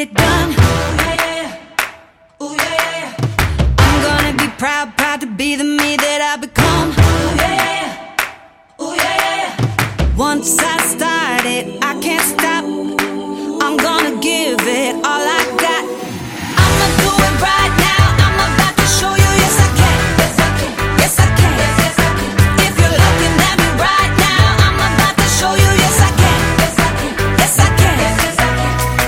it done. Ooh, yeah, yeah. Ooh, yeah, yeah. I'm gonna be proud, proud to be the me that I've become. Ooh, yeah, yeah. Ooh, yeah, yeah. Once I started, I can't stop. I'm gonna give it all I got. I'ma do it right now. I'm about to show you, yes I can. Yes I can. Yes I can. Yes I can. If you're looking at me right now, I'm about to show you, yes I can. Yes I can. Yes I can. Yes I can.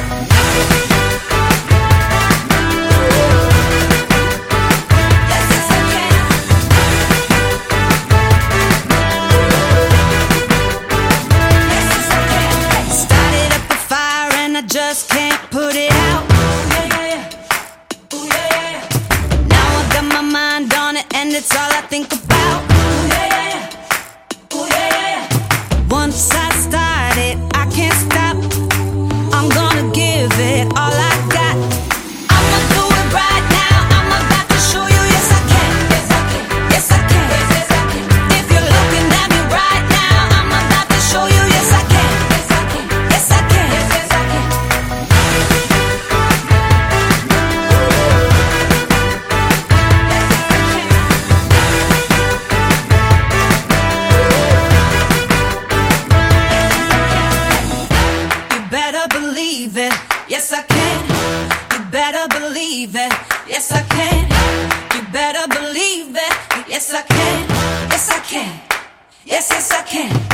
Yes I can. Yes I can. Started up a fire and I just can't put it out. And it's all I think about. Ooh, yeah, yeah. Ooh, yeah, yeah. Once I started, I can't stop. I'm gonna give it all I got. I'ma do it right now. I'm about to show you, yes I can. Yes I can. Yes I can. Yes I can. If you're looking at me right now, I'm about to show you, yes I can. Yes I can. Yes I can. Yes I can. Believe it, yes I can. You better believe it, yes I can. You better believe it, yes I can. Yes I can. Yes, yes I can.